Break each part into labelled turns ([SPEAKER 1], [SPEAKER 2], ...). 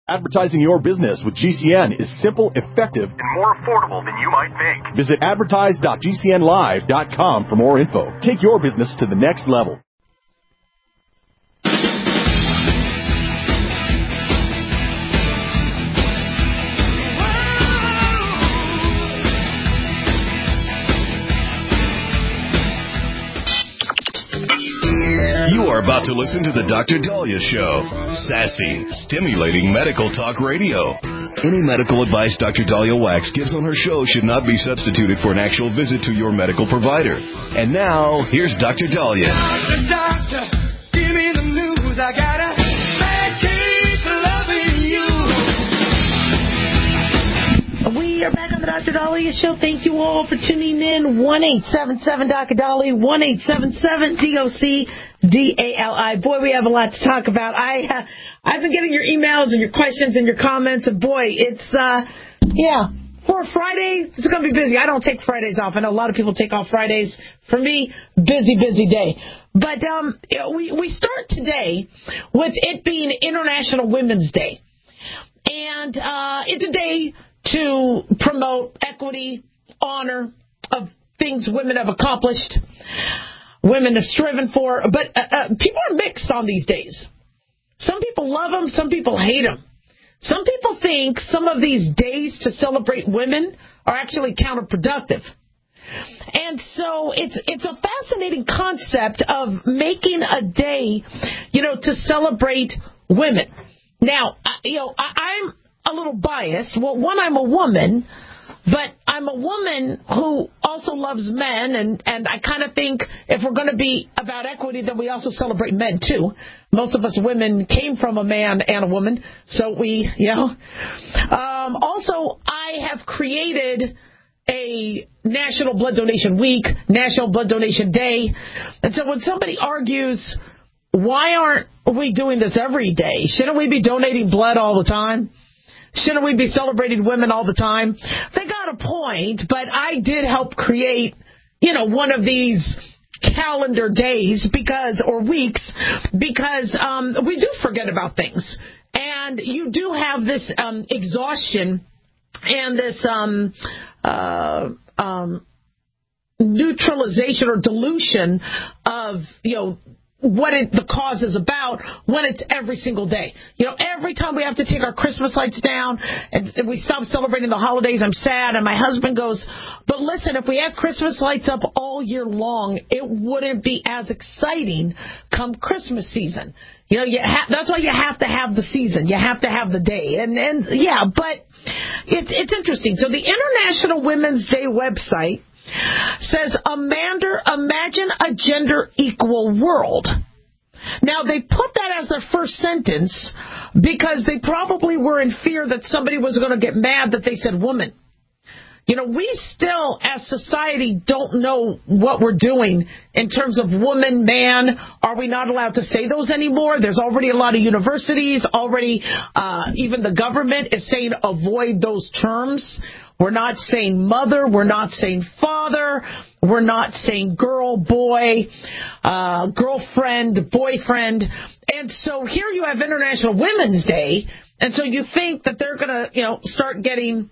[SPEAKER 1] Advertising your business with GCN is simple, effective, and more affordable than you might think. Visit advertise.gcnlive.com for more info. Take your business to the next level.
[SPEAKER 2] You are about to listen to the Dr. Daliah Show. Sassy, stimulating medical talk radio. Any medical advice Dr. Daliah Wax gives on her show should not be substituted for an actual visit to your medical provider. And now, here's Dr. Daliah.
[SPEAKER 3] Doctor, give me the news. I got a bad case of loving you.
[SPEAKER 4] We are back on the Dr. Daliah Show. Thank you all for tuning in. 1-877-Dr. Daliah, 1-877-DOC-DALI. Boy, we have a lot to talk about. I've been getting your emails and your questions and your comments, and boy, it's, for Friday, it's going to be busy. I don't take Fridays off. I know a lot of people take off Fridays. For me, busy day. But we start today with it being International Women's Day. And it's a day to promote equity, honor of things women have accomplished, women have striven for. But people are mixed on these days. Some people love them, some people hate them. Some people think some of these days to celebrate women are actually counterproductive. And so it's a fascinating concept of making a day, to celebrate women. Now, I'm a little biased. Well, one, I'm a woman, but I'm a woman who also loves men, and I kind of think if we're going to be about equity, then we also celebrate men, too. Most of us women came from a man and a woman, so we, Also, I have created a National Blood Donation Week, National Blood Donation Day, and so when somebody argues, why aren't we doing this every day? Shouldn't we be donating blood all the time? Shouldn't we be celebrating women all the time? They got a point, but I did help create, one of these calendar days or weeks because we do forget about things. And you do have this exhaustion and this neutralization or dilution of, what the cause is about when it's every single day. Every time we have to take our Christmas lights down and we stop celebrating the holidays, I'm sad. And my husband goes, but listen, if we had Christmas lights up all year long, it wouldn't be as exciting come Christmas season. That's why you have to have the season. You have to have the day. But it's interesting. So the International Women's Day website says, imagine a gender-equal world. Now, they put that as their first sentence because they probably were in fear that somebody was going to get mad that they said woman. We still, as society, don't know what we're doing in terms of woman, man. Are we not allowed to say those anymore? There's already a lot of universities, even the government is saying avoid those terms. We're not saying mother. We're not saying father. We're not saying girl, boy, girlfriend, boyfriend. And so here you have International Women's Day. And so you think that they're going to, start getting,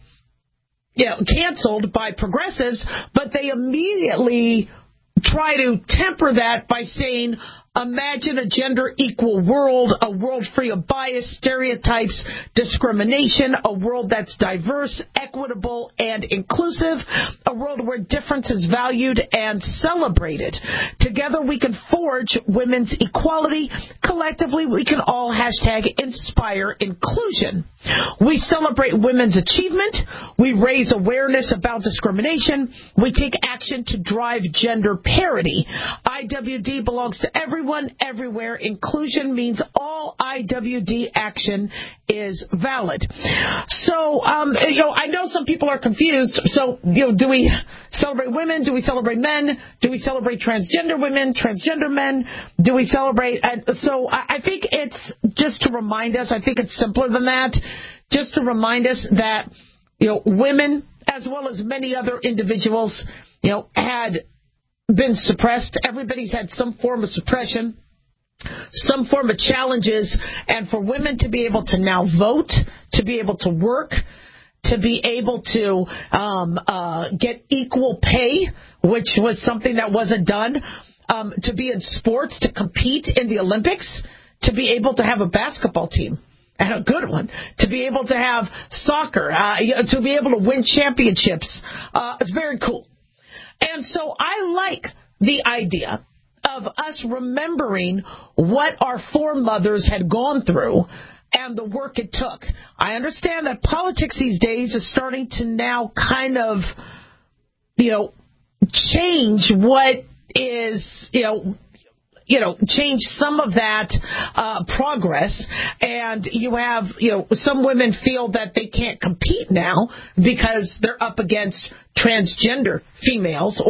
[SPEAKER 4] canceled by progressives. But they immediately try to temper that by saying, imagine a gender-equal world, a world free of bias, stereotypes, discrimination, a world that's diverse, equitable, and inclusive, a world where difference is valued and celebrated. Together we can forge women's equality. Collectively we can all #inspire inclusion. We celebrate women's achievement. We raise awareness about discrimination. We take action to drive gender parity. IWD belongs to everyone, everywhere. Inclusion means all IWD action is valid. So, I know some people are confused. So, do we celebrate women? Do we celebrate men? Do we celebrate transgender women, transgender men? Do we celebrate? So, I think it's just to remind us, I think it's simpler than that, just to remind us that, women, as well as many other individuals, had been suppressed. Everybody's had some form of suppression. some form of challenges, and for women to be able to now vote, to be able to work, to be able to get equal pay, which was something that wasn't done, to be in sports, to compete in the Olympics, to be able to have a basketball team, and a good one, to be able to have soccer, to be able to win championships. It's very cool. And so I like the idea of us remembering what our foremothers had gone through and the work it took. I understand that politics these days is starting to now kind of, change what is, change some of that progress. And you have, some women feel that they can't compete now because they're up against transgender females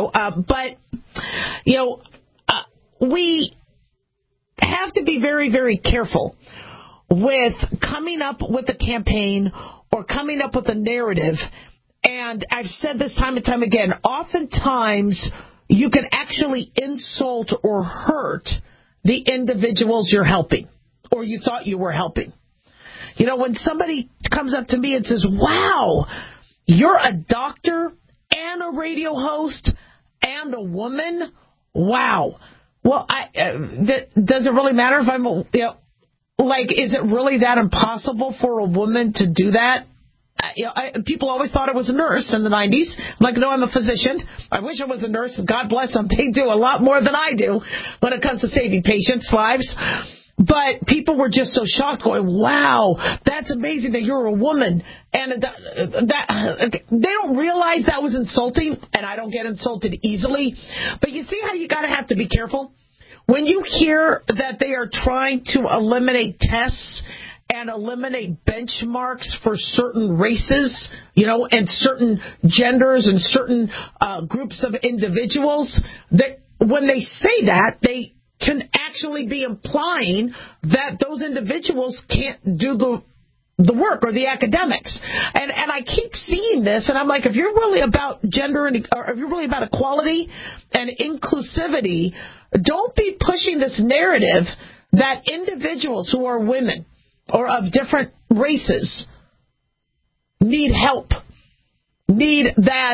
[SPEAKER 4] we have to be very, very careful with coming up with a campaign or coming up with a narrative. And I've said this time and time again, oftentimes you can actually insult or hurt the individuals you're helping or you thought you were helping. When somebody comes up to me and says, wow, you're a doctor and a radio host and a woman? Wow. Well, does it really matter if I'm, is it really that impossible for a woman to do that? People always thought I was a nurse in the 90s. I'm like, no, I'm a physician. I wish I was a nurse. God bless them. They do a lot more than I do when it comes to saving patients' lives. But people were just so shocked, going, wow, that's amazing that you're a woman. And they don't realize that was insulting, and I don't get insulted easily. But you see how you have to be careful? When you hear that they are trying to eliminate tests and eliminate benchmarks for certain races, and certain genders and certain groups of individuals, that when they say that, they can actually be implying that those individuals can't do the work or the academics. And I keep seeing this, and I'm like, if you're really about gender or if you're really about equality and inclusivity, don't be pushing this narrative that individuals who are women or of different races need help, need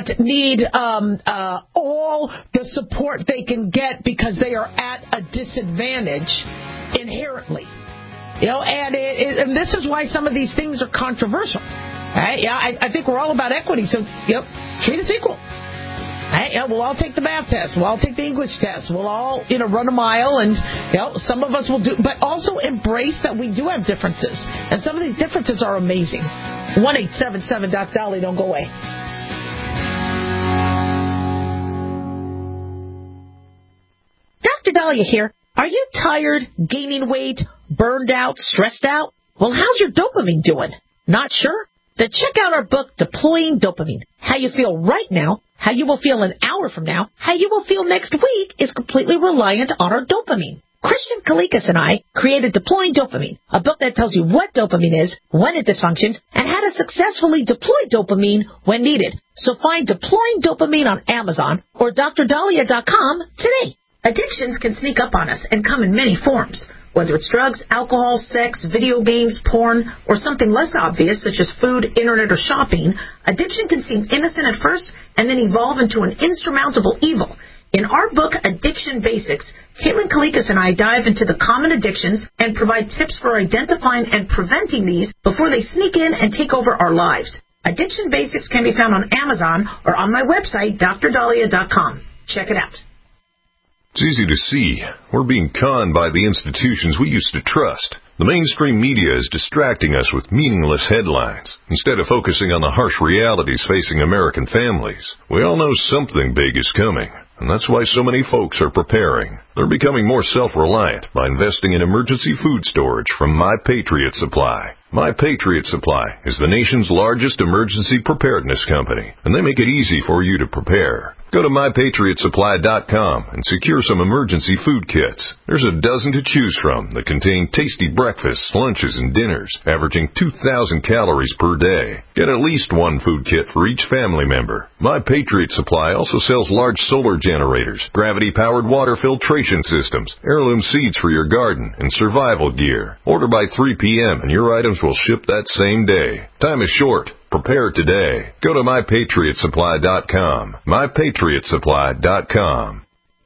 [SPEAKER 4] all the support they can get because they are at a disadvantage inherently. And this is why some of these things are controversial. Right? I think we're all about equity, so treat us equal. Right? We'll all take the math test. We'll all take the English test. We'll all, run a mile, and some of us will do, but also embrace that we do have differences, and some of these differences are amazing. 1-877 Doc Dolly, don't go away. Dr. Dahlia here. Are you tired, gaining weight, burned out, stressed out? Well, how's your dopamine doing? Not sure? Then check out our book, Deploying Dopamine. How you feel right now, how you will feel an hour from now, how you will feel next week is completely reliant on our dopamine. Christian Kalikas and I created Deploying Dopamine, a book that tells you what dopamine is, when it dysfunctions, and how to successfully deploy dopamine when needed. So find Deploying Dopamine on Amazon or drdahlia.com today. Addictions can sneak up on us and come in many forms. Whether it's drugs, alcohol, sex, video games, porn, or something less obvious such as food, internet, or shopping, addiction can seem innocent at first and then evolve into an insurmountable evil. In our book, Addiction Basics, Caitlin Kalikas and I dive into the common addictions and provide tips for identifying and preventing these before they sneak in and take over our lives. Addiction Basics can be found on Amazon or on my website, drdahlia.com. Check it out.
[SPEAKER 5] It's easy to see. We're being conned by the institutions we used to trust. The mainstream media is distracting us with meaningless headlines instead of focusing on the harsh realities facing American families. We all know something big is coming, and that's why so many folks are preparing. They're becoming more self-reliant by investing in emergency food storage from My Patriot Supply. My Patriot Supply is the nation's largest emergency preparedness company, and they make it easy for you to prepare. Go to MyPatriotSupply.com and secure some emergency food kits. There's a dozen to choose from that contain tasty breakfasts, lunches, and dinners, averaging 2,000 calories per day. Get at least one food kit for each family member. My Patriot Supply also sells large solar generators, gravity-powered water filtration systems, heirloom seeds for your garden, and survival gear. Order by 3 p.m. and your items will ship that same day. Time is short. Prepare today. Go to MyPatriotSupply.com. MyPatriotSupply.com.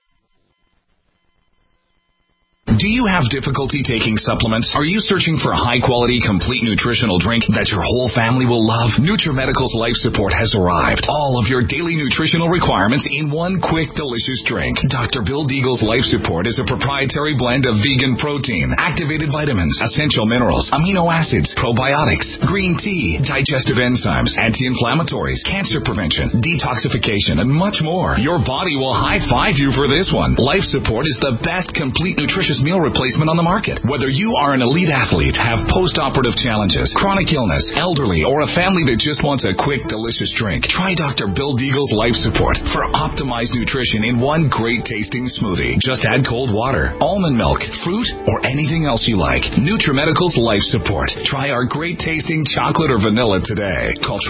[SPEAKER 6] Do you have difficulty taking supplements? Are you searching for a high-quality, complete nutritional drink that your whole family will love? NutriMedical's Life Support has arrived. All of your daily nutritional requirements in one quick, delicious drink. Dr. Bill Deagle's Life Support is a proprietary blend of vegan protein, activated vitamins, essential minerals, amino acids, probiotics, green tea, digestive enzymes, anti-inflammatories, cancer prevention, detoxification, and much more. Your body will high-five you for this one. Life Support is the best complete nutritious meal replacement on the market. Whether you are an elite athlete, have post-operative challenges, chronic illness, elderly, or a family that just wants a quick, delicious drink, try Dr. Bill Deagle's Life Support for optimized nutrition in one great-tasting smoothie. Just add cold water, almond milk, fruit, or anything else you like. NutriMedical's Life Support. Try our great-tasting chocolate or vanilla today. Call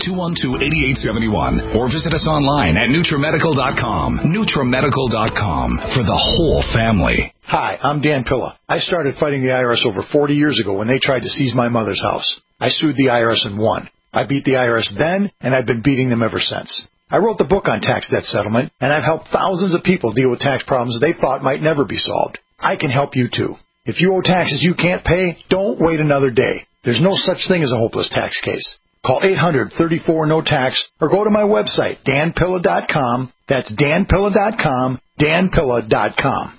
[SPEAKER 6] 888-212-8871 or visit us online at NutriMedical.com. NutriMedical.com for the whole family.
[SPEAKER 7] Hi, I'm Dan Pilla. I started fighting the IRS over 40 years ago when they tried to seize my mother's house. I sued the IRS and won. I beat the IRS then, and I've been beating them ever since. I wrote the book on tax debt settlement, and I've helped thousands of people deal with tax problems they thought might never be solved. I can help you too. If you owe taxes you can't pay, don't wait another day. There's no such thing as a hopeless tax case. Call 800-34-NO-TAX or go to my website, danpilla.com. That's danpilla.com, danpilla.com.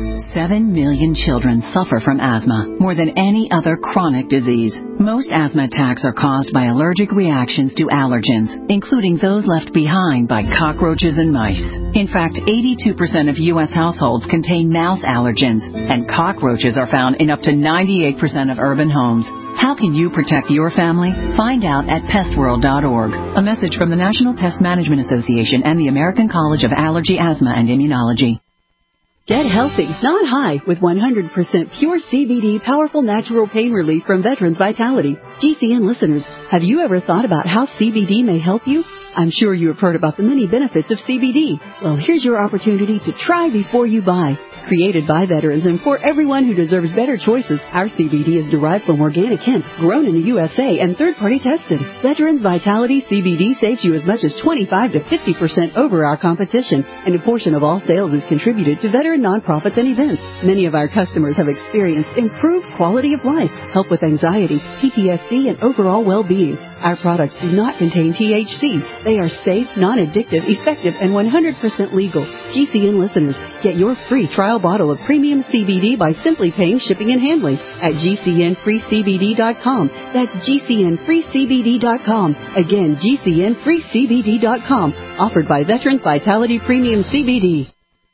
[SPEAKER 8] 7 million children suffer from asthma, more than any other chronic disease. Most asthma attacks are caused by allergic reactions to allergens, including those left behind by cockroaches and mice. In fact, 82% of U.S. households contain mouse allergens, and cockroaches are found in up to 98% of urban homes. How can you protect your family? Find out at pestworld.org. A message from the National Pest Management Association and the American College of Allergy, Asthma, and Immunology.
[SPEAKER 9] Get healthy, not high, with 100% pure CBD powerful natural pain relief from Veterans Vitality. GCN listeners, have you ever thought about how CBD may help you? I'm sure you have heard about the many benefits of CBD. Well, here's your opportunity to try before you buy. Created by veterans and for everyone who deserves better choices, our CBD is derived from organic hemp, grown in the USA, and third-party tested. Veterans Vitality CBD saves you as much as 25 to 50% over our competition, and a portion of all sales is contributed to veteran nonprofits and events. Many of our customers have experienced improved quality of life, help with anxiety, PTSD, and overall well-being. Our products do not contain THC. They are safe, non-addictive, effective, and 100% legal. GCN listeners, get your free trial bottle of premium CBD by simply paying shipping and handling at GCNFreeCBD.com. That's GCNFreeCBD.com. Again, GCNFreeCBD.com. Offered by Veterans Vitality Premium CBD.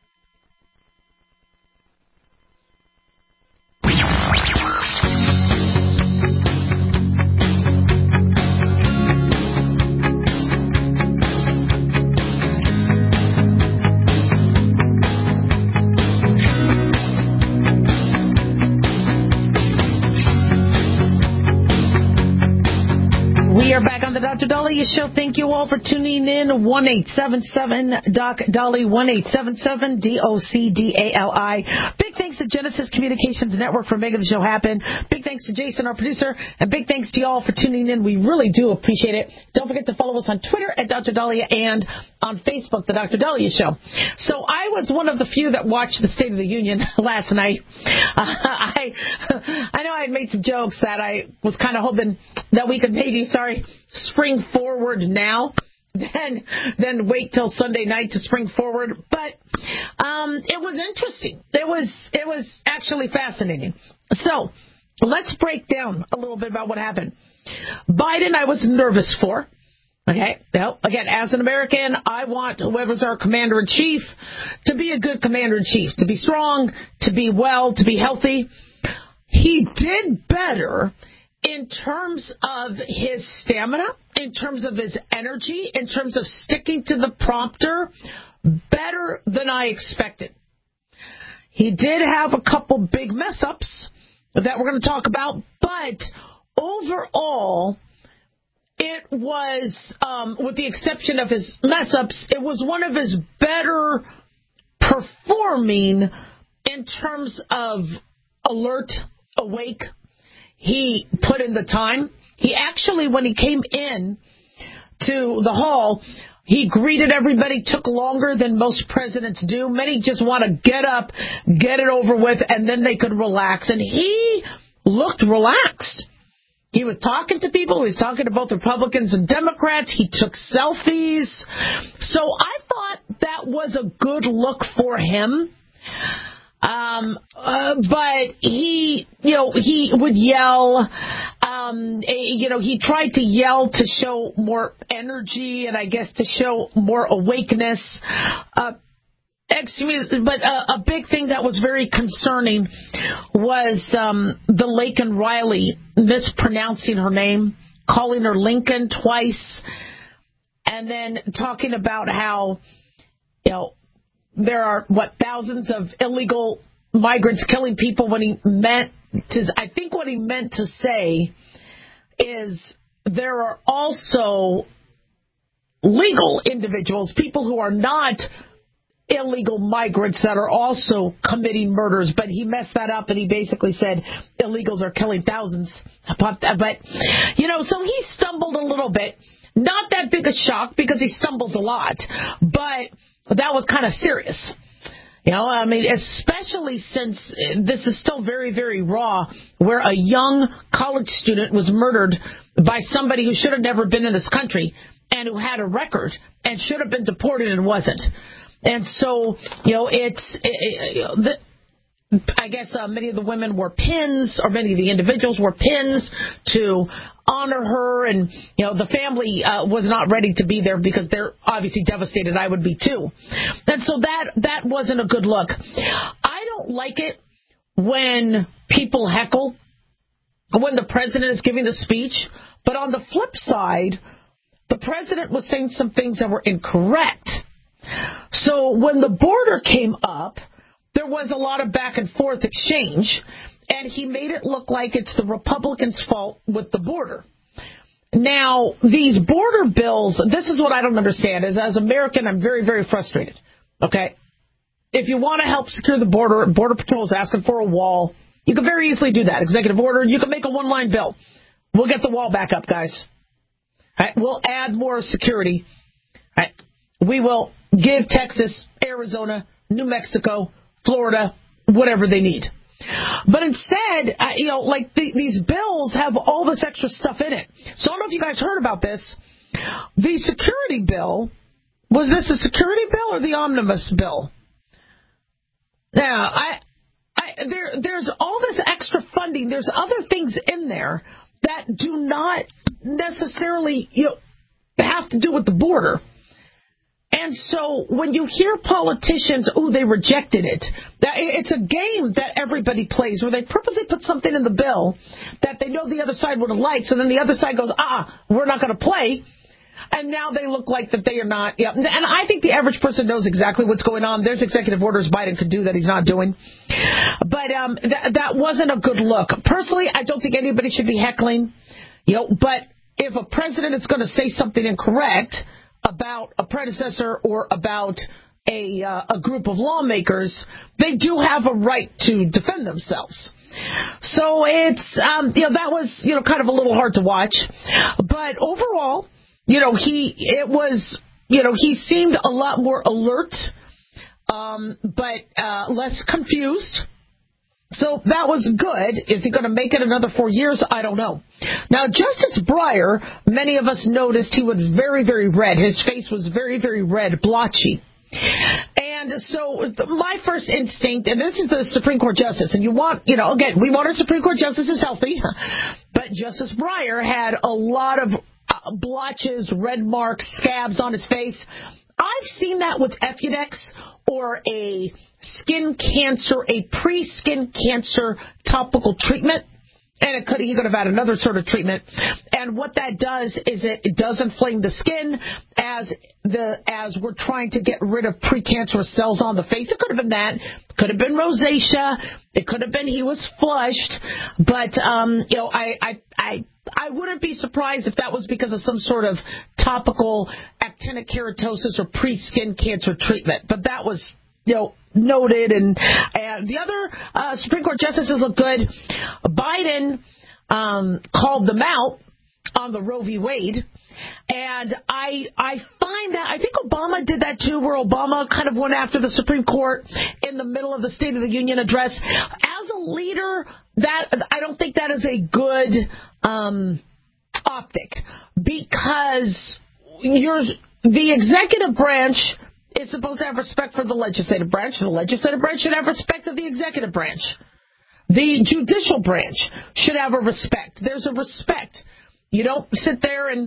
[SPEAKER 4] We are back on the Dr. Dahlia Show. Thank you all for tuning in. 1-877-DOC-DALI, 1-877-DOC-DALI. Big thanks to Genesis Communications Network for making the show happen. Big thanks to Jason, our producer, and big thanks to y'all for tuning in. We really do appreciate it. Don't forget to follow us on Twitter at Dr. Dahlia and on Facebook, The Dr. Dahlia Show. So I was one of the few that watched the State of the Union last night. I know I had made some jokes that I was kind of hoping that we could maybe, spring forward now, then wait till Sunday night to spring forward. But it was interesting. It was actually fascinating. So let's break down a little bit about what happened. Biden, I was nervous for. Okay. Well, again, as an American, I want whoever's our commander-in-chief to be a good commander-in-chief, to be strong, to be well, to be healthy. He did better in terms of his stamina in terms of his energy, in terms of sticking to the prompter, better than I expected. He did have a couple big mess-ups that we're going to talk about, but overall, it was, with the exception of his mess-ups, it was one of his better performing in terms of alert, awake. He put in the time. He actually, when he came in to the hall, he greeted everybody, took longer than most presidents do. Many just want to get up, get it over with, and then they could relax. And he looked relaxed. He was talking to people. He was talking to both Republicans and Democrats. He took selfies. So I thought that was a good look for him. But he would yell. He tried to yell to show more energy and I guess to show more awakeness. But a big thing that was very concerning was the Laken Riley mispronouncing her name, calling her Lincoln twice, and then talking about how, there are, thousands of illegal migrants killing people when he meant to, I think what he meant to say is there are also legal individuals, people who are not illegal migrants that are also committing murders, but he messed that up and he basically said illegals are killing thousands. But, so he stumbled a little bit. Not that big a shock because he stumbles a lot, but that was kind of serious. Especially since this is still very, very raw, where a young college student was murdered by somebody who should have never been in this country and who had a record and should have been deported and wasn't. And so, I guess many of the women wore pins, or many of the individuals wore pins to honor her, and the family was not ready to be there because they're obviously devastated. I would be too. And so that wasn't a good look. I don't like it when people heckle when the president is giving the speech, but on the flip side, the president was saying some things that were incorrect. So when the border came up, there was a lot of back and forth exchange, and he made it look like it's the Republicans' fault with the border. Now, these border bills, this is what I don't understand, is as an American, I'm very, very frustrated. Okay? If you want to help secure the border, Border Patrol is asking for a wall. You can very easily do that. Executive order, you can make a one-line bill. We'll get the wall back up, guys. All right? We'll add more security. All right? We will give Texas, Arizona, New Mexico, Florida, whatever they need. But instead, these bills have all this extra stuff in it. So I don't know if you guys heard about this. The security bill, was this a security bill or the omnibus bill? Now, there's all this extra funding. There's other things in there that do not necessarily have to do with the border. And so when you hear politicians, they rejected it, it's a game that everybody plays where they purposely put something in the bill that they know the other side wouldn't like, so then the other side goes, we're not going to play. And now they look like that they are not. Yeah. And I think the average person knows exactly what's going on. There's executive orders Biden could do that he's not doing. But that wasn't a good look. Personally, I don't think anybody should be heckling. But if a president is going to say something incorrect about a predecessor or about a group of lawmakers, they do have a right to defend themselves. So it's that was kind of a little hard to watch, but overall, he seemed a lot more alert, but less confused. So that was good. Is he going to make it another 4 years? I don't know. Now, Justice Breyer, many of us noticed he was very, very red. His face was very, very red, blotchy. And so my first instinct, and this is the Supreme Court justice, and you want, again, we want our Supreme Court justices healthy, but Justice Breyer had a lot of blotches, red marks, scabs on his face. I've seen that with Effudex or a skin cancer, a pre-skin cancer topical treatment. And he could have had another sort of treatment. And what that does is it does inflame the skin as we're trying to get rid of precancerous cells on the face. It could have been that. It could have been rosacea. It could have been he was flushed. But, I wouldn't be surprised if that was because of some sort of topical actinic keratosis or pre-skin cancer treatment. But that was, noted. And the other Supreme Court justices look good. Biden called them out on the Roe v. Wade. And I find that, I think Obama did that too, where Obama kind of went after the Supreme Court in the middle of the State of the Union address. As a leader, I don't think that is a good optic, because the executive branch is supposed to have respect for the legislative branch, and the legislative branch should have respect of the executive branch. The judicial branch should have a respect. There's a respect. You don't sit there and,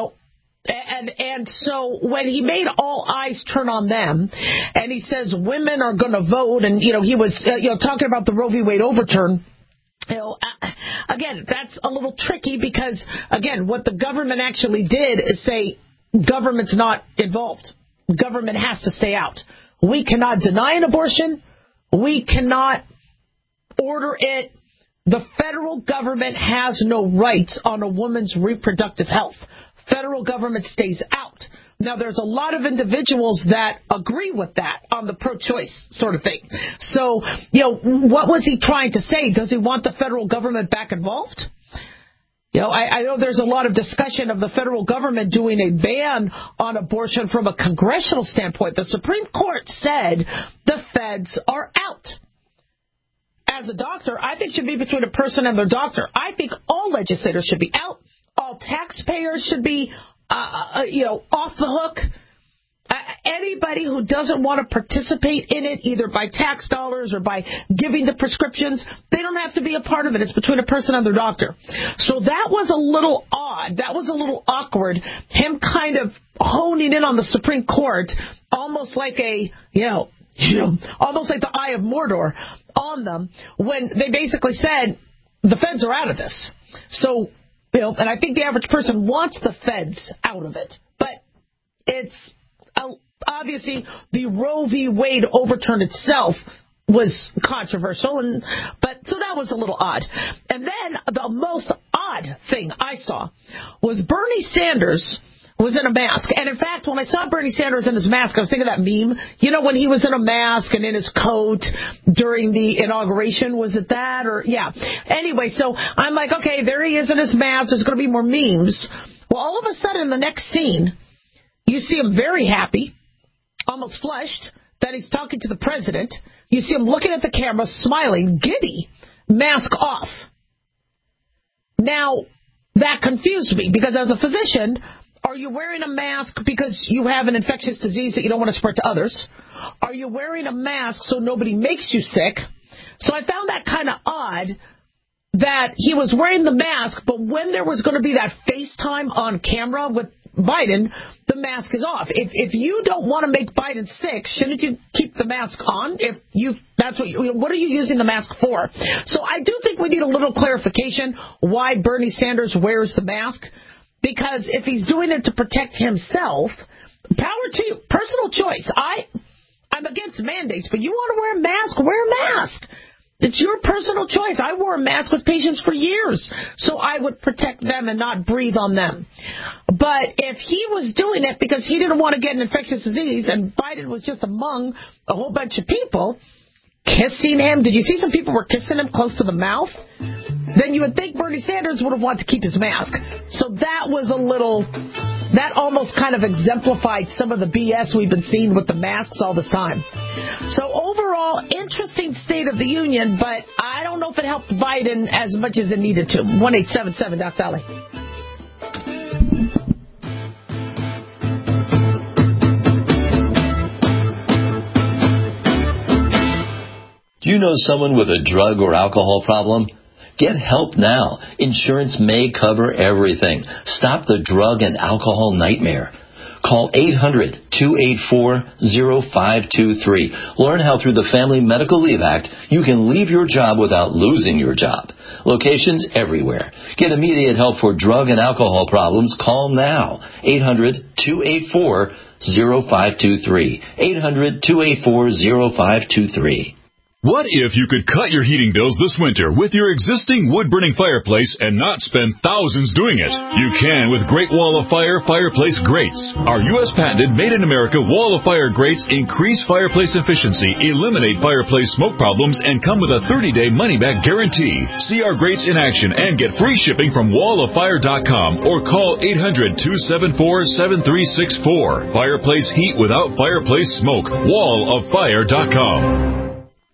[SPEAKER 4] and so when he made all eyes turn on them, and he says women are going to vote, and, he was, talking about the Roe v. Wade overturn, again, that's a little tricky because, again, what the government actually did is say government's not involved. Government has to stay out. We cannot deny an abortion. We cannot order it. The federal government has no rights on a woman's reproductive health. Federal government stays out. Now, there's a lot of individuals that agree with that on the pro-choice sort of thing. So, what was he trying to say? Does he want the federal government back involved? I know there's a lot of discussion of the federal government doing a ban on abortion from a congressional standpoint. The Supreme Court said the feds are out. As a doctor, I think it should be between a person and their doctor. I think all legislators should be out. All taxpayers should be, off the hook. Anybody who doesn't want to participate in it, either by tax dollars or by giving the prescriptions, they don't have to be a part of it. It's between a person and their doctor. So that was a little odd. That was a little awkward. Him kind of honing in on the Supreme Court, almost like almost like the Eye of Mordor on them, when they basically said the feds are out of this. So, and I think the average person wants the feds out of it, but it's obviously the Roe v. Wade overturn itself was controversial, but so that was a little odd. And then the most odd thing I saw was Bernie Sanders was in a mask. And in fact, when I saw Bernie Sanders in his mask, I was thinking of that meme. When he was in a mask and in his coat during the inauguration. Was it that? Or, yeah. Anyway, so I'm like, okay, there he is in his mask. There's going to be more memes. Well, all of a sudden, in the next scene, you see him very happy, almost flushed, that he's talking to the president. You see him looking at the camera, smiling, giddy, mask off. Now, that confused me, because as a physician, are you wearing a mask because you have an infectious disease that you don't want to spread to others? Are you wearing a mask so nobody makes you sick? So I found that kind of odd that he was wearing the mask, but when there was going to be that FaceTime on camera with Biden, the mask is off. If you don't want to make Biden sick, shouldn't you keep the mask on? What are you using the mask for? So I do think we need a little clarification why Bernie Sanders wears the mask. Because if he's doing it to protect himself, power to you. Personal choice. I'm against mandates, but you want to wear a mask, wear a mask. It's your personal choice. I wore a mask with patients for years, so I would protect them and not breathe on them. But if he was doing it because he didn't want to get an infectious disease and Biden was just among a whole bunch of people kissing him, did you see some people were kissing him close to the mouth? Then you would think Bernie Sanders would have wanted to keep his mask. So that was that almost kind of exemplified some of the BS we've been seeing with the masks all this time. So overall, interesting State of the Union, but I don't know if it helped Biden as much as it needed to. 1-877 Doc Valley.
[SPEAKER 10] Do you know someone with a drug or alcohol problem? Get help now. Insurance may cover everything. Stop the drug and alcohol nightmare. Call 800-284-0523. Learn how through the Family Medical Leave Act, you can leave your job without losing your job. Locations everywhere. Get immediate help for drug and alcohol problems. Call now. 800-284-0523. 800-284-0523.
[SPEAKER 1] What if you could cut your heating bills this winter with your existing wood-burning fireplace and not spend thousands doing it? You can with Great Wall of Fire fireplace grates. Our U.S. patented made-in-America Wall of Fire grates increase fireplace efficiency, eliminate fireplace smoke problems, and come with a 30-day money-back guarantee. See our grates in action and get free shipping from walloffire.com or call 800-274-7364. Fireplace heat without fireplace smoke. walloffire.com.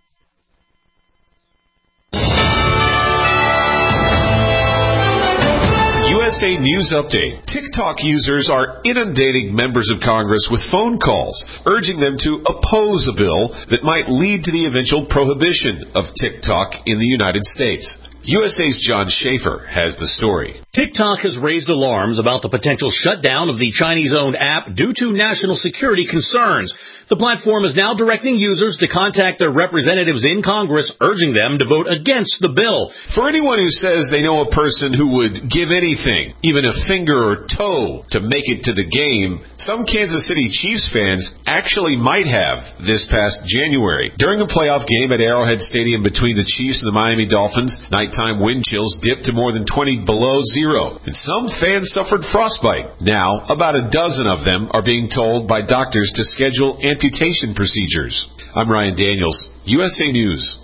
[SPEAKER 11] USA News Update. TikTok users are inundating members of Congress with phone calls, urging them to oppose a bill that might lead to the eventual prohibition of TikTok in the United States. USA's John Schaefer has the story.
[SPEAKER 12] TikTok has raised alarms about the potential shutdown of the Chinese-owned app due to national security concerns. The platform is now directing users to contact their representatives in Congress, urging them to vote against the bill.
[SPEAKER 11] For anyone who says they know a person who would give anything, even a finger or toe, to make it to the game, some Kansas City Chiefs fans actually might have this past January. During a playoff game at Arrowhead Stadium between the Chiefs and the Miami Dolphins, nighttime wind chills dipped to more than 20 below zero, and some fans suffered frostbite. Now, about a dozen of them are being told by doctors to schedule amputation procedures. I'm Ryan Daniels, USA News.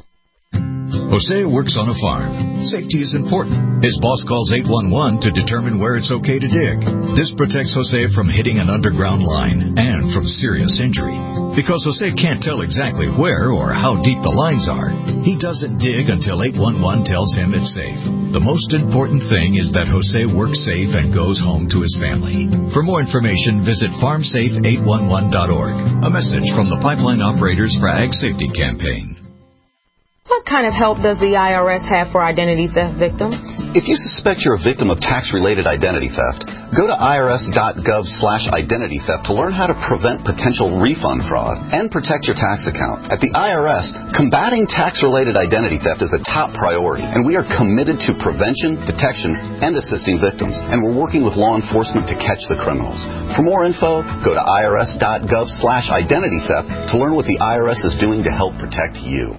[SPEAKER 13] Jose works on a farm. Safety is important. His boss calls 811 to determine where it's okay to dig. This protects Jose from hitting an underground line and from serious injury. Because Jose can't tell exactly where or how deep the lines are, he doesn't dig until 811 tells him it's safe. The most important thing is that Jose works safe and goes home to his family. For more information, visit farmsafe811.org. A message from the Pipeline Operators for Ag Safety Campaign.
[SPEAKER 14] What kind of help does the IRS have for identity theft victims?
[SPEAKER 15] If you suspect you're a victim of tax-related identity theft, go to irs.gov/identity theft to learn how to prevent potential refund fraud and protect your tax account. At the IRS, combating tax-related identity theft is a top priority, and we are committed to prevention, detection, and assisting victims, and we're working with law enforcement to catch the criminals. For more info, go to irs.gov/identity theft to learn what the IRS is doing to help protect you.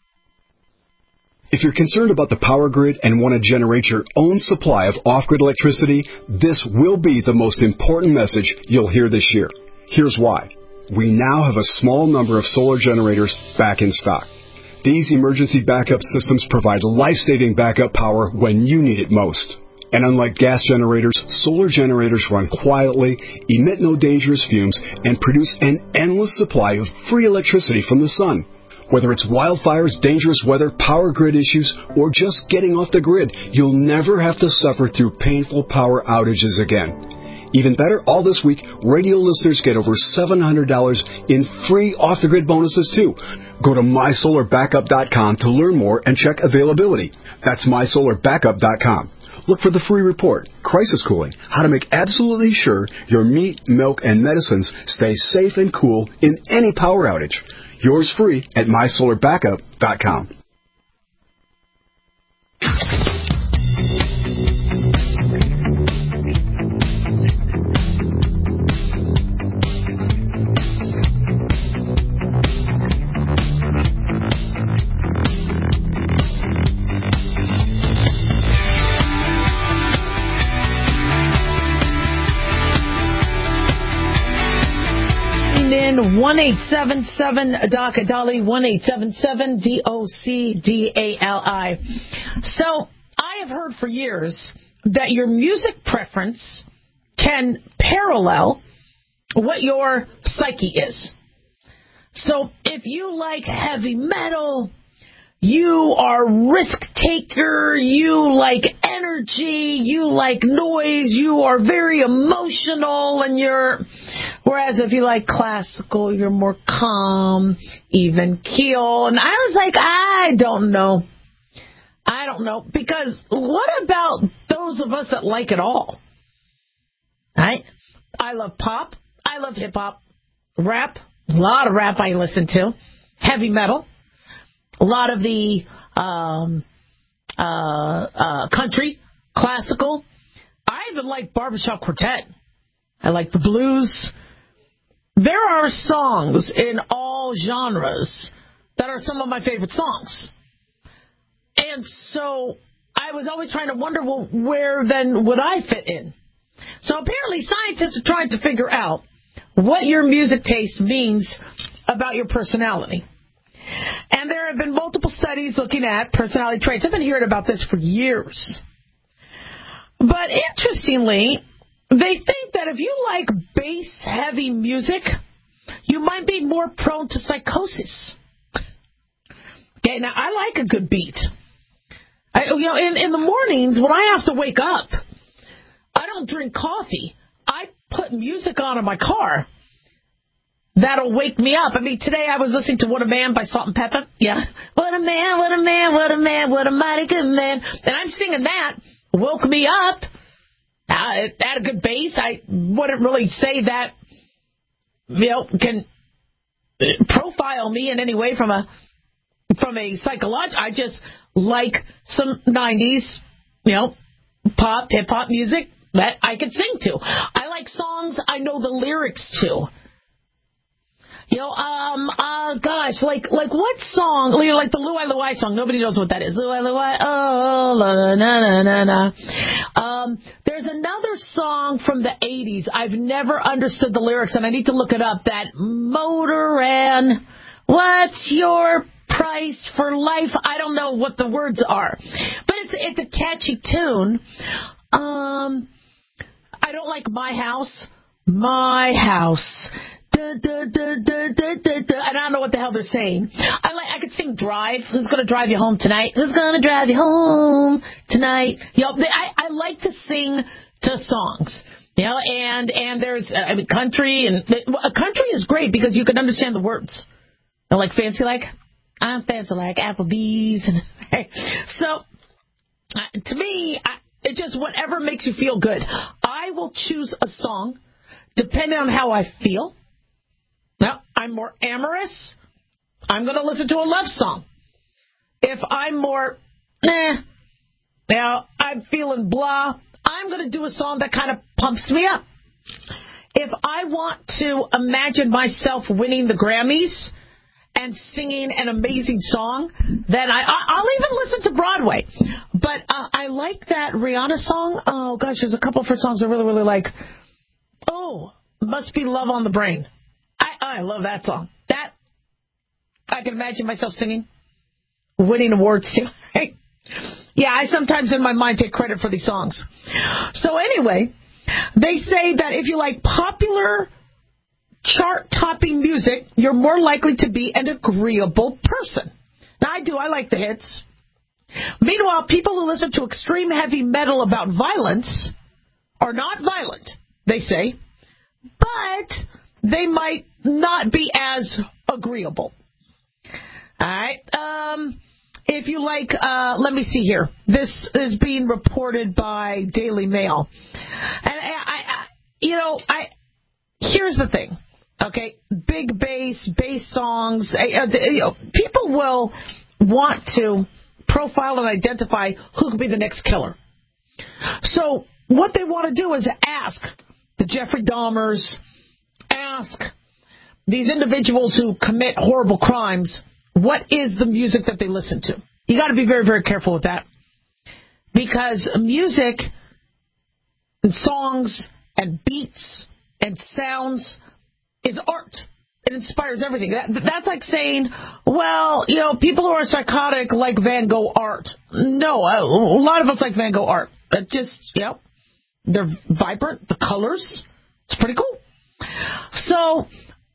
[SPEAKER 16] If you're concerned about the power grid and want to generate your own supply of off-grid electricity, this will be the most important message you'll hear this year. Here's why. We now have a small number of solar generators back in stock. These emergency backup systems provide life-saving backup power when you need it most. And unlike gas generators, solar generators run quietly, emit no dangerous fumes, and produce an endless supply of free electricity from the sun. Whether it's wildfires, dangerous weather, power grid issues, or just getting off the grid, you'll never have to suffer through painful power outages again. Even better, all this week, radio listeners get over $700 in free off-the-grid bonuses, too. Go to mysolarbackup.com to learn more and check availability. That's mysolarbackup.com. Look for the free report, Crisis Cooling, how to make absolutely sure your meat, milk, and medicines stay safe and cool in any power outage. Yours free at mysolarbackup.com.
[SPEAKER 4] In 1-877-DOC-DALI, 1-877-DOC-DALI. So I have heard for years that your music preference can parallel what your psyche is. So if you like heavy metal, you are risk taker, you like energy, you like noise, you are very emotional, and whereas if you like classical, you're more calm, even keel. And I was like, I don't know, because what about those of us that like it all? Right? I love pop, I love hip hop, rap, a lot of rap I listen to, heavy metal, a lot of the country, classical. I even like barbershop quartet. I like the blues. There are songs in all genres that are some of my favorite songs. And so I was always trying to wonder, well, where then would I fit in? So apparently scientists are trying to figure out what your music taste means about your personality. And there have been multiple studies looking at personality traits. I've been hearing about this for years. But interestingly, they think that if you like bass-heavy music, you might be more prone to psychosis. Okay, now I like a good beat. In the mornings when I have to wake up, I don't drink coffee. I put music on in my car. That'll wake me up. I mean, today I was listening to What a Man by Salt and Pepper. Yeah. What a man, what a man, what a man, what a mighty good man. And I'm singing that. Woke me up. It had a good bass. I wouldn't really say that, can profile me in any way from a psychological. I just like some 90s, pop, hip-hop music that I could sing to. I like songs I know the lyrics to. Like what song? Like the Luai Luai song. Nobody knows what that is. Luai Luai, oh, la, na, na, na, na. There's another song from the 80s. I've never understood the lyrics, and I need to look it up. That Motoran, what's your price for life? I don't know what the words are, but it's a catchy tune. I don't like My House. My House. And I don't know what the hell they're saying. I could sing Drive. Who's going to drive you home tonight? Who's going to drive you home tonight? I like to sing to songs. And there's country, and country is great because you can understand the words. Like fancy like, I'm fancy like Applebee's. So to me, it's just whatever makes you feel good. I will choose a song depending on how I feel. Now, I'm more amorous, I'm going to listen to a love song. If I'm more, I'm feeling blah, I'm going to do a song that kind of pumps me up. If I want to imagine myself winning the Grammys and singing an amazing song, then I'll even listen to Broadway. But I like that Rihanna song. Oh, gosh, there's a couple of her songs I really, really like. Oh, Must Be Love on the Brain. I love that song. That I can imagine myself singing, winning awards too. Yeah, I sometimes in my mind take credit for these songs. So anyway, they say that if you like popular chart-topping music, you're more likely to be an agreeable person. Now, I do. I like the hits. Meanwhile, people who listen to extreme heavy metal about violence are not violent, they say, but they might not be as agreeable. All right. If you like, let me see here. This is being reported by Daily Mail. And here's the thing. Okay, big bass songs. People will want to profile and identify who could be the next killer. So what they want to do is ask the Jeffrey Dahmers, ask these individuals who commit horrible crimes, what is the music that they listen to? You got to be very, very careful with that. Because music and songs and beats and sounds is art. It inspires everything. That's like saying, well, people who are psychotic like Van Gogh art. No, a lot of us like Van Gogh art. They're vibrant, the colors. It's pretty cool. So,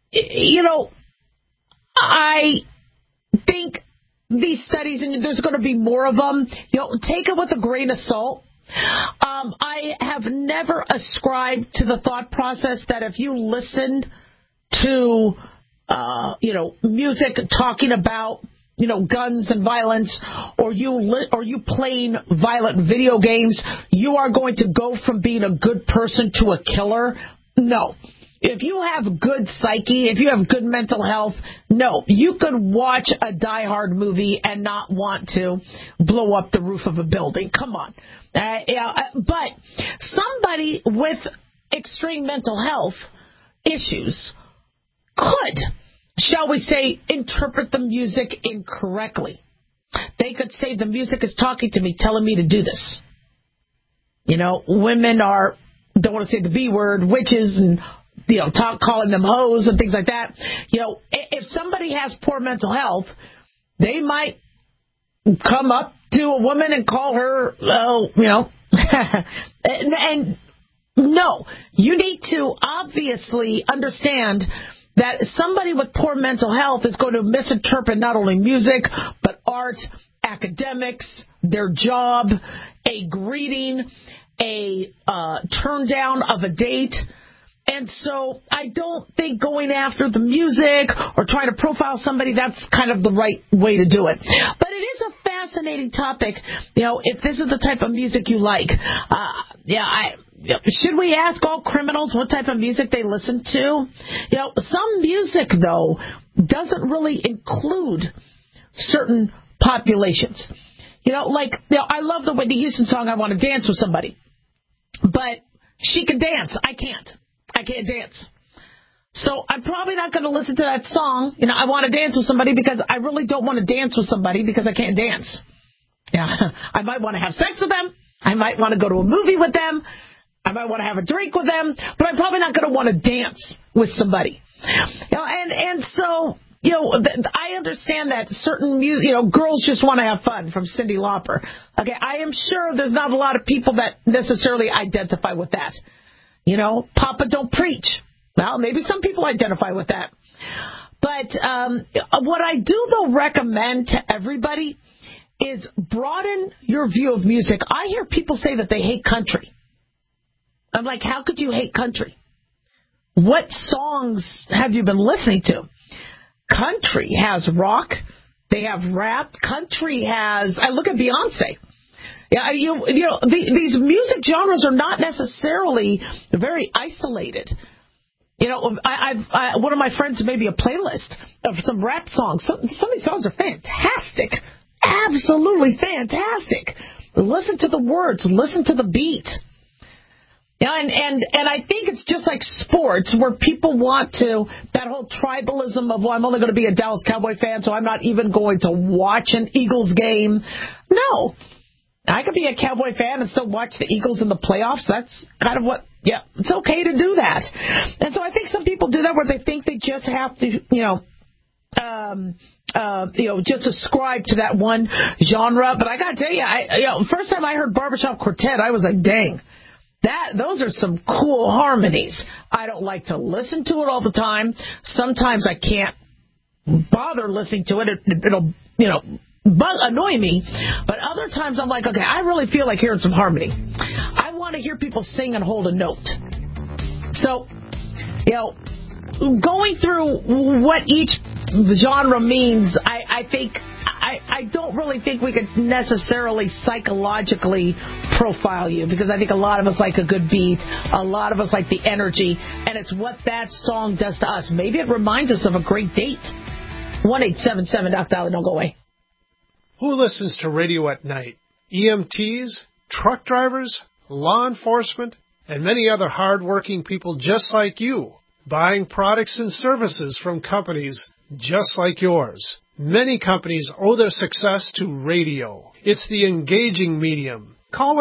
[SPEAKER 4] I think these studies, and there's going to be more of them, take it with a grain of salt. I have never ascribed to the thought process that if you listened to, music talking about, guns and violence, or you playing violent video games, you are going to go from being a good person to a killer. No. if you have good psyche, if you have good mental health, no, you could watch a Die Hard movie and not want to blow up the roof of a building. Come on. But somebody with extreme mental health issues could, shall we say, interpret the music incorrectly. They could say the music is talking to me, telling me to do this. Women don't want to say the B word, witches, and calling them hoes and things like that. If somebody has poor mental health, they might come up to a woman and call her, and no, you need to obviously understand that somebody with poor mental health is going to misinterpret not only music, but art, academics, their job, a greeting, a turn down of a date. And so I don't think going after the music or trying to profile somebody, that's kind of the right way to do it. But it is a fascinating topic, if this is the type of music you like. Should we ask all criminals what type of music they listen to? Some music, though, doesn't really include certain populations. I love the Whitney Houston song, I Want to Dance with Somebody. But she can dance. I can't dance. So I'm probably not going to listen to that song, I Want to Dance with Somebody, because I really don't want to dance with somebody because I can't dance. I might want to have sex with them. I might want to go to a movie with them. I might want to have a drink with them, but I'm probably not going to want to dance with somebody. And so, I understand that certain music, girls just want to have fun, from Cyndi Lauper. Okay, I am sure there's not a lot of people that necessarily identify with that. Papa don't preach. Well, maybe some people identify with that. But what I do, though, recommend to everybody is broaden your view of music. I hear people say that they hate country. I'm like, how could you hate country? What songs have you been listening to? Country has rock. They have rap. Country has, I look at Beyonce. These music genres are not necessarily very isolated. One of my friends made me a playlist of some rap songs. Some of these songs are fantastic. Absolutely fantastic. Listen to the words. Listen to the beat. And I think it's just like sports, where people want to, that whole tribalism of, well, I'm only going to be a Dallas Cowboy fan, so I'm not even going to watch an Eagles game. No. I could be a Cowboy fan and still watch the Eagles in the playoffs. That's kind of what, it's okay to do that. And so I think some people do that where they think they just have to, just ascribe to that one genre. But I got to tell you, first time I heard Barbershop Quartet, I was like, dang. Those are some cool harmonies. I don't like to listen to it all the time. Sometimes I can't bother listening to it. It'll, annoy me. But other times I'm like, okay, I really feel like hearing some harmony. I want to hear people sing and hold a note. So, going through what each genre means, I think I don't really think we could necessarily psychologically profile you, because I think a lot of us like a good beat. A lot of us like the energy, and it's what that song does to us. Maybe it reminds us of a great date. 1-877-Doc-Dollar, don't go away.
[SPEAKER 17] Who listens to radio at night? EMTs, truck drivers, law enforcement, and many other hard-working people just like you, buying products and services from companies just like yours. Many companies owe their success to radio. It's the engaging medium. Call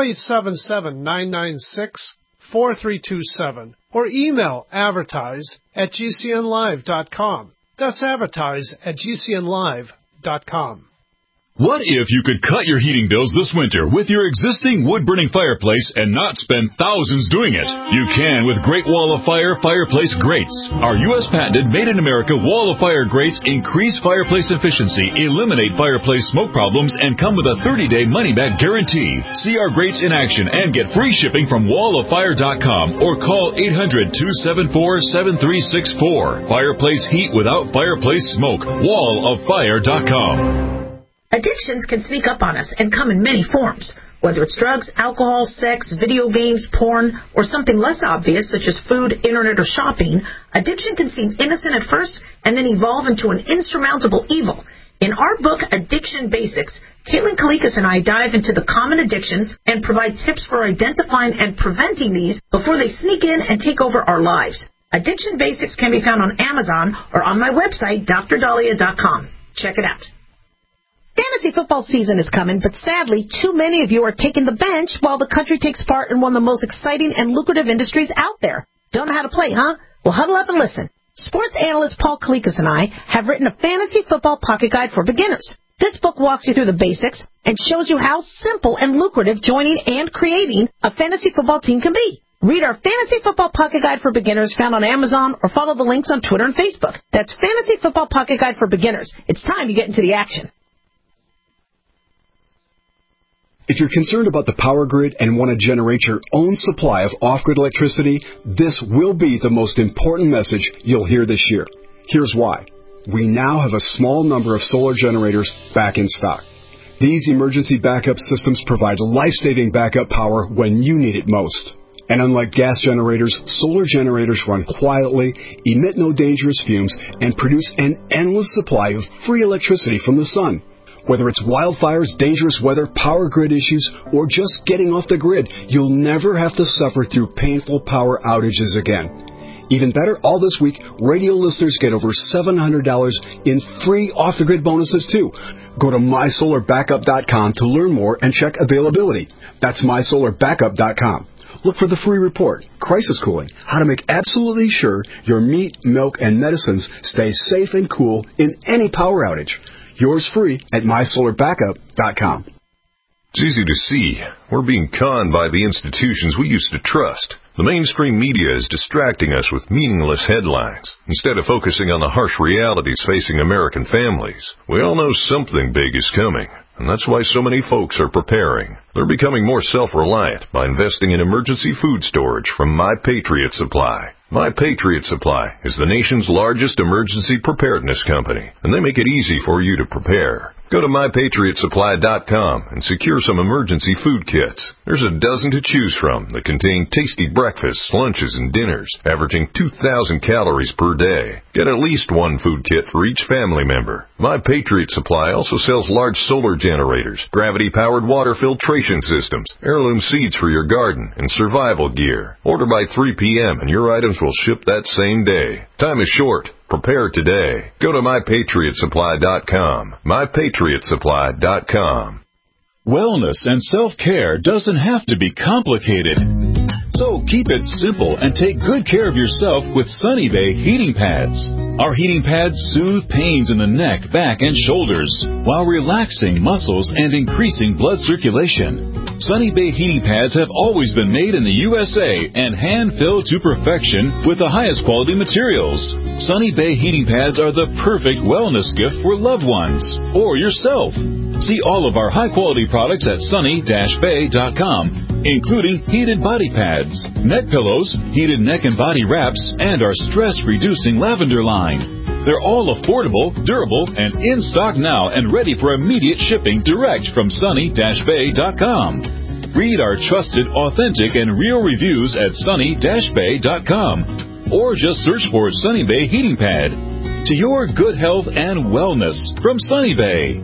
[SPEAKER 17] 877-996-4327 or email advertise@gcnlive.com. That's advertise@gcnlive.com.
[SPEAKER 1] What if you could cut your heating bills this winter with your existing wood-burning fireplace and not spend thousands doing it? You can with Great Wall of Fire fireplace grates. Our U.S. patented made-in-America Wall of Fire grates increase fireplace efficiency, eliminate fireplace smoke problems, and come with a 30-day money-back guarantee. See our grates in action and get free shipping from walloffire.com or call 800-274-7364. Fireplace heat without fireplace smoke. walloffire.com.
[SPEAKER 4] Addictions can sneak up on us and come in many forms. Whether it's drugs, alcohol, sex, video games, porn, or something less obvious such as food, internet, or shopping, addiction can seem innocent at first and then evolve into an insurmountable evil. In our book, Addiction Basics, Caitlin Kalikas and I dive into the common addictions and provide tips for identifying and preventing these before they sneak in and take over our lives. Addiction Basics can be found on Amazon or on my website, DrDahlia.com. Check it out. Fantasy football season is coming, but sadly, too many of you are taking the bench while the country takes part in one of the most exciting and lucrative industries out there. Don't know how to play, huh? Well, huddle up and listen. Sports analyst Paul Kalikas and I have written a fantasy football pocket guide for beginners. This book walks you through the basics and shows you how simple and lucrative joining and creating a fantasy football team can be. Read our Fantasy Football Pocket Guide for Beginners found on Amazon or follow the links on Twitter and Facebook. That's Fantasy Football Pocket Guide for Beginners. It's time to get into the action.
[SPEAKER 16] If you're concerned about the power grid and want to generate your own supply of off-grid electricity, this will be the most important message you'll hear this year. Here's why. We now have a small number of solar generators back in stock. These emergency backup systems provide life-saving backup power when you need it most. And unlike gas generators, solar generators run quietly, emit no dangerous fumes, and produce an endless supply of free electricity from the sun. Whether it's wildfires, dangerous weather, power grid issues, or just getting off the grid, you'll never have to suffer through painful power outages again. Even better, all this week, radio listeners get over $700 in free off-the-grid bonuses, too. Go to MySolarBackup.com to learn more and check availability. That's MySolarBackup.com. Look for the free report, Crisis Cooling, how to make absolutely sure your meat, milk, and medicines stay safe and cool in any power outage. Yours free at MySolarBackup.com.
[SPEAKER 5] It's easy to see. We're being conned by the institutions we used to trust. The mainstream media is distracting us with meaningless headlines instead of focusing on the harsh realities facing American families. We all know something big is coming, and that's why so many folks are preparing. They're becoming more self-reliant by investing in emergency food storage from My Patriot Supply. My Patriot Supply is the nation's largest emergency preparedness company, and they make it easy for you to prepare. Go to MyPatriotSupply.com and secure some emergency food kits. There's a dozen to choose from that contain tasty breakfasts, lunches, and dinners, averaging 2,000 calories per day. Get at least one food kit for each family member. My Patriot Supply also sells large solar generators, gravity-powered water filtration systems, heirloom seeds for your garden, and survival gear. Order by 3 p.m. and your items will ship that same day. Time is short. Prepare today. Go to MyPatriotSupply.com. MyPatriotSupply.com.
[SPEAKER 1] Wellness and self-care doesn't have to be complicated. So keep it simple and take good care of yourself with Sunny Bay heating pads. Our heating pads soothe pains in the neck, back, and shoulders while relaxing muscles and increasing blood circulation. Sunny Bay heating pads have always been made in the USA and hand-filled to perfection with the highest quality materials. Sunny Bay heating pads are the perfect wellness gift for loved ones or yourself. See all of our high-quality products at sunny-bay.com, including heated body pads, neck pillows, heated neck and body wraps, and our stress-reducing lavender line. They're all affordable, durable, and in stock now and ready for immediate shipping direct from sunny-bay.com. Read our trusted, authentic, and real reviews at sunny-bay.com or just search for Sunny Bay Heating Pad. To your good health and wellness from Sunny Bay.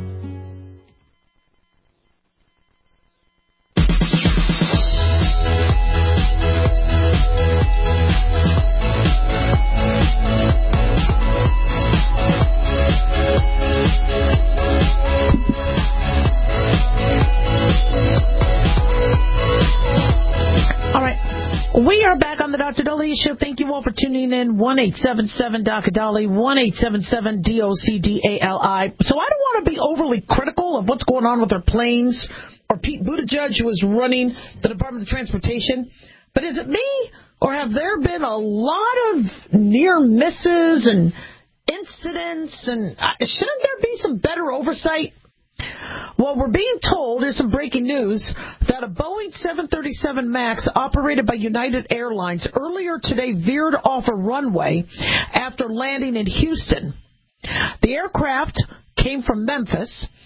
[SPEAKER 4] We are back on the Dr. Dahlia Show. Thank you all for tuning in. 1-877-Dr. 1-877-DOCDALI. So I don't want to be overly critical of what's going on with our planes or Pete Buttigieg, who is running the Department of Transportation. But is it me, or have there been a lot of near misses and incidents, and shouldn't there be some better oversight? Well, we're being told, there's some breaking news, that a Boeing 737 MAX operated by United Airlines earlier today veered off a runway after landing in Houston. The aircraft came from Memphis.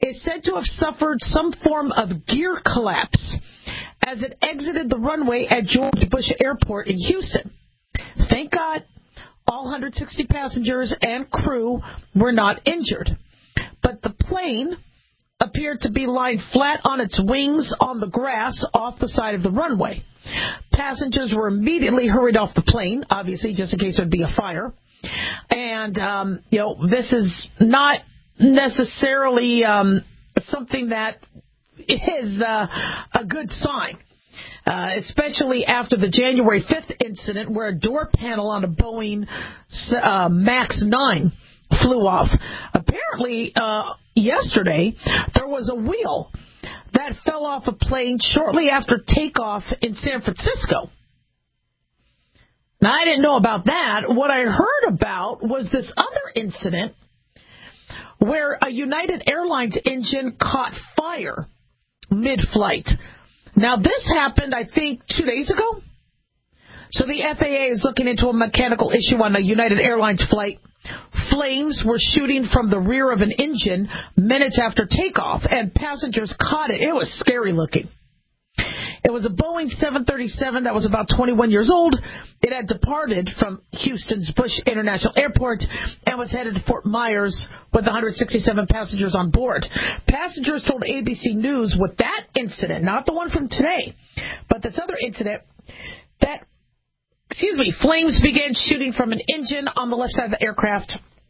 [SPEAKER 4] is said to have suffered some form of gear collapse as it exited the runway at George Bush Airport in Houston. Thank God, all 160 passengers and crew were not injured. But the plane appeared to be lying flat on its wings on the grass off the side of the runway. Passengers were immediately hurried off the plane, obviously, just in case there would be a fire. And, this is not necessarily something that is a good sign, especially after the January 5th incident where a door panel on a Boeing MAX 9 flew off. Apparently, yesterday, there was a wheel that fell off a plane shortly after takeoff in San Francisco. Now, I didn't know about that. What I heard about was this other incident where a United Airlines engine caught fire mid-flight. Now, this happened, I think, 2 days ago. So the FAA is looking into a mechanical issue on a United Airlines flight. Flames were shooting from the rear of an engine minutes after takeoff, and passengers caught it. It was scary looking. It was a Boeing 737 that was about 21 years old. It had departed from Houston's Bush International Airport and was headed to Fort Myers with 167 passengers on board. Passengers told ABC News with that incident, not the one from today, but this other incident, that flames began shooting from an engine on the left side of the aircraft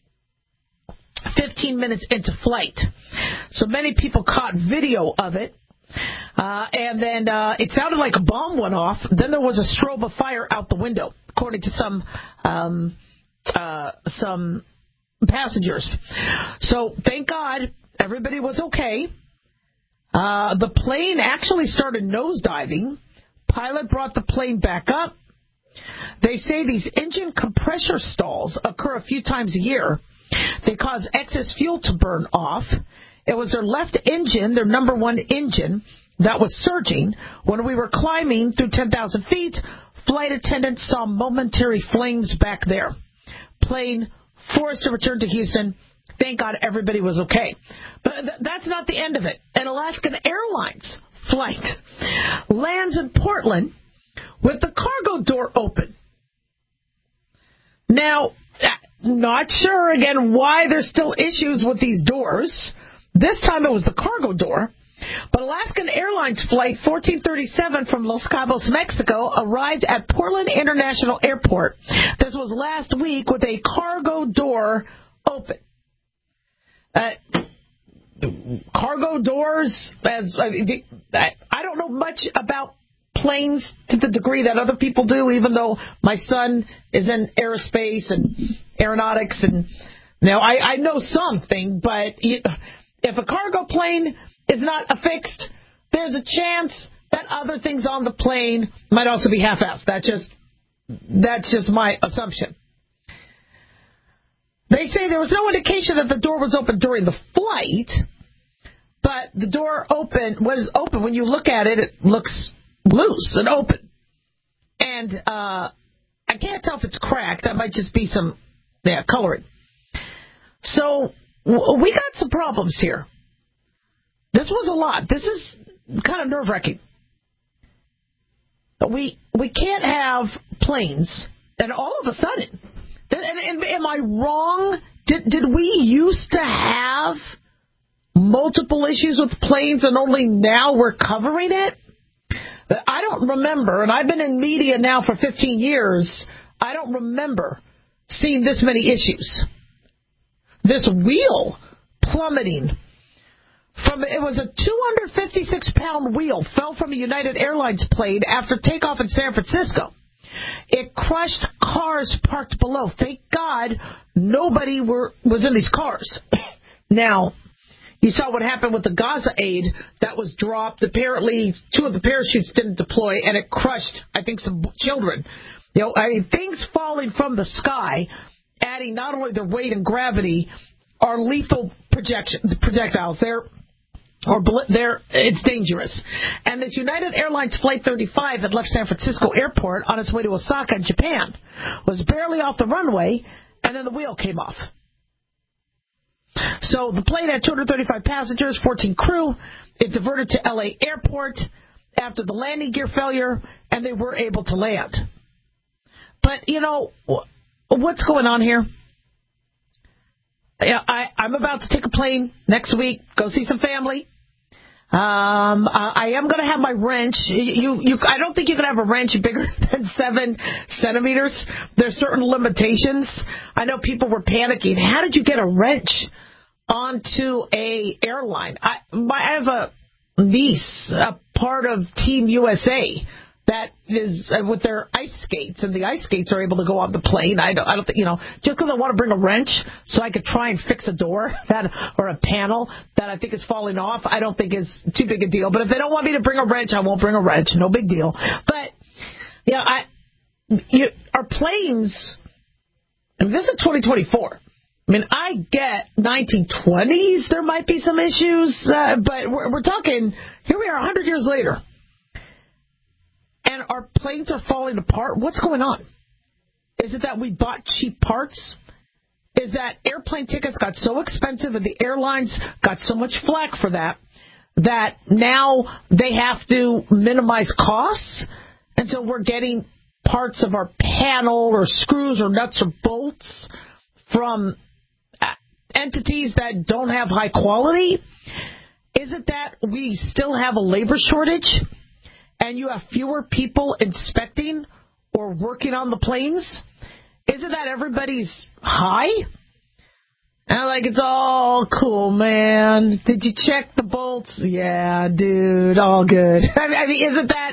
[SPEAKER 4] 15 minutes into flight. So many people caught video of it. And then it sounded like a bomb went off. Then there was a strobe of fire out the window, according to some passengers. So thank God everybody was okay. The plane actually started nosediving. Pilot brought the plane back up. They say these engine compressor stalls occur a few times a year. They cause excess fuel to burn off. It was their left engine, their number one engine, that was surging. When we were climbing through 10,000 feet, flight attendants saw momentary flames back there. Plane forced to return to Houston. Thank God everybody was okay. But that's not the end of it. An Alaskan Airlines flight lands in Portland with the cargo door open. Now, not sure, again, why there's still issues with these doors. This time it was the cargo door. But Alaskan Airlines Flight 1437 from Los Cabos, Mexico, arrived at Portland International Airport. This was last week with a cargo door open. Cargo doors, I don't know much about planes to the degree that other people do, even though my son is in aerospace and aeronautics, and I know something, but if a cargo plane is not affixed, there's a chance that other things on the plane might also be half-assed. That's just my assumption. They say there was no indication that the door was open during the flight, but the door was open. When you look at it, it looks loose and open. And I can't tell if it's cracked. That might just be some coloring. So we got some problems here. This was a lot. This is kind of nerve-wracking. We can't have planes, and all of a sudden, and am I wrong? Did we used to have multiple issues with planes, and only now we're covering it? I don't remember, and I've been in media now for 15 years, I don't remember seeing this many issues. This wheel plummeting. It was a 256-pound wheel fell from a United Airlines plane after takeoff in San Francisco. It crushed cars parked below. Thank God nobody was in these cars. Now, you saw what happened with the Gaza aid that was dropped. Apparently, 2 of the parachutes didn't deploy, and it crushed, I think, some children. Things falling from the sky, adding not only their weight and gravity, are lethal projectiles. It's dangerous. And this United Airlines Flight 35 had left San Francisco Airport on its way to Osaka in Japan, was barely off the runway, and then the wheel came off. So the plane had 235 passengers, 14 crew. It diverted to L.A. airport after the landing gear failure, and they were able to land. But, you know, what's going on here? I'm about to take a plane next week, go see some family. I am going to have my wrench. I don't think you can have a wrench bigger than 7 centimeters. There's certain limitations. I know people were panicking. How did you get a wrench onto a airline? I have a niece, a part of Team USA, that is with their ice skates, and the ice skates are able to go on the plane. I don't think, just because I want to bring a wrench so I could try and fix a door or a panel that I think is falling off, I don't think is too big a deal. But if they don't want me to bring a wrench, I won't bring a wrench. No big deal. But our planes, and this is 2024. I mean, I get 1920s. There might be some issues, but we're talking, here we are 100 years later. And our planes are falling apart. What's going on? Is it that we bought cheap parts? Is that airplane tickets got so expensive and the airlines got so much flack for that now they have to minimize costs? And so we're getting parts of our panel or screws or nuts or bolts from entities that don't have high quality? Is it that we still have a labor shortage? And you have fewer people inspecting or working on the planes? Is it that everybody's high? And it's all cool, man. Did you check the bolts? Yeah, dude, all good. I mean, is it that?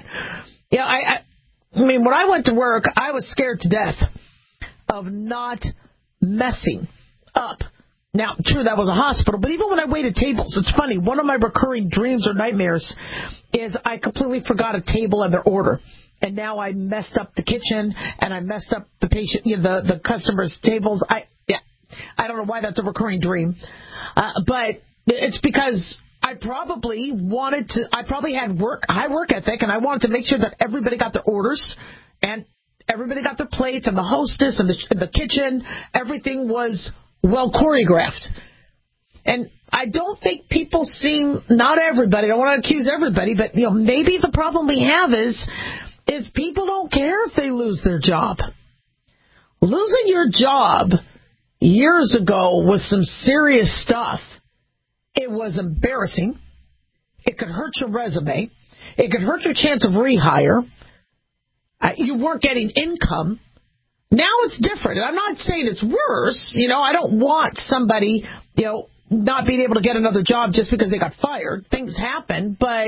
[SPEAKER 4] I mean, when I went to work, I was scared to death of not messing up. Now, true, that was a hospital, but even when I waited tables, it's funny, one of my recurring dreams or nightmares is I completely forgot a table and their order. And now I messed up the kitchen, and I messed up the patient, the customer's tables. I don't know why that's a recurring dream. But it's because I probably had high work ethic, and I wanted to make sure that everybody got their orders, and everybody got their plates, and the hostess, and the kitchen, everything was well choreographed. And I don't think people not everybody, I don't want to accuse everybody, but maybe the problem we have is people don't care if they lose their job. Losing your job years ago was some serious stuff. It was embarrassing. It could hurt your resume. It could hurt your chance of rehire. You weren't getting income. Now it's different, and I'm not saying it's worse. I don't want somebody, not being able to get another job just because they got fired. Things happen, but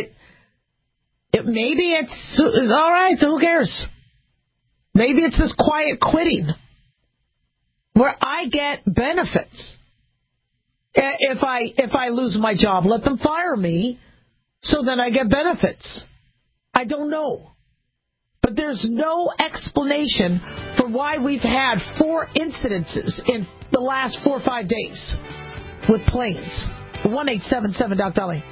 [SPEAKER 4] maybe it's all right, so who cares? Maybe it's this quiet quitting where I get benefits. If I lose my job, let them fire me so then I get benefits. I don't know. But there's no explanation for why we've had 4 incidences in the last 4 or 5 days with planes. 1-877 Doc Dolly.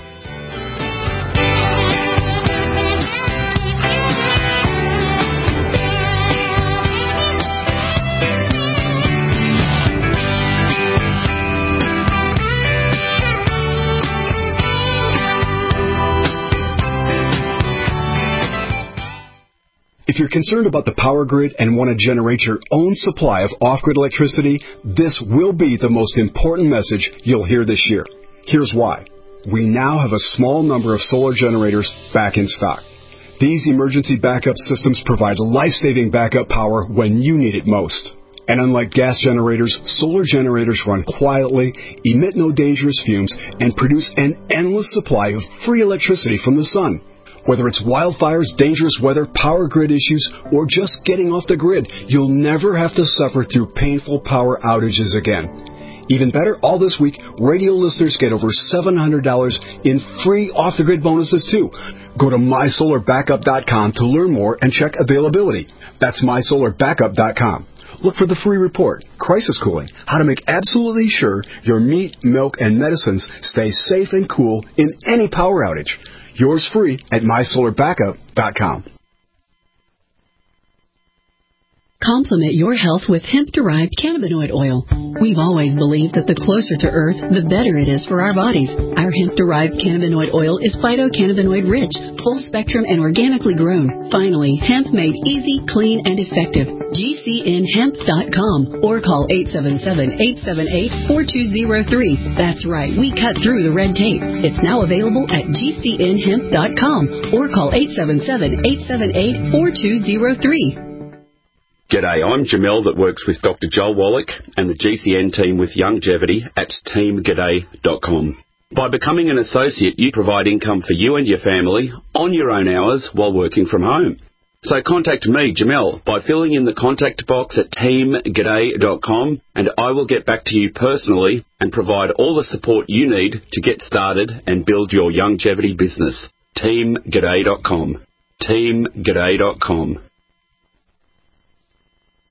[SPEAKER 16] If you're concerned about the power grid and want to generate your own supply of off-grid electricity, this will be the most important message you'll hear this year. Here's why. We now have a small number of solar generators back in stock. These emergency backup systems provide life-saving backup power when you need it most. And unlike gas generators, solar generators run quietly, emit no dangerous fumes, and produce an endless supply of free electricity from the sun. Whether it's wildfires, dangerous weather, power grid issues, or just getting off the grid, you'll never have to suffer through painful power outages again. Even better, all this week, radio listeners get over $700 in free off-the-grid bonuses, too. Go to MySolarBackup.com to learn more and check availability. That's MySolarBackup.com. Look for the free report, Crisis Cooling, how to make absolutely sure your meat, milk, and medicines stay safe and cool in any power outage. Yours free at MySolarBackup.com.
[SPEAKER 9] Complement your health with hemp-derived cannabinoid oil. We've always believed that the closer to Earth, the better it is for our bodies. Our hemp-derived cannabinoid oil is phytocannabinoid rich, full spectrum, and organically grown. Finally, hemp made easy, clean, and effective. GCNhemp.com or call 877-878-4203. That's right, we cut through the red tape. It's now available at GCNhemp.com or call 877-878-4203.
[SPEAKER 18] G'day, I'm Jamel that works with Dr. Joel Wallach and the GCN team with Longevity at teamg'day.com. By becoming an associate, you provide income for you and your family on your own hours while working from home. So contact me, Jamel, by filling in the contact box at teamg'day.com, and I will get back to you personally and provide all the support you need to get started and build your longevity business. teamg'day.com. teamg'day.com.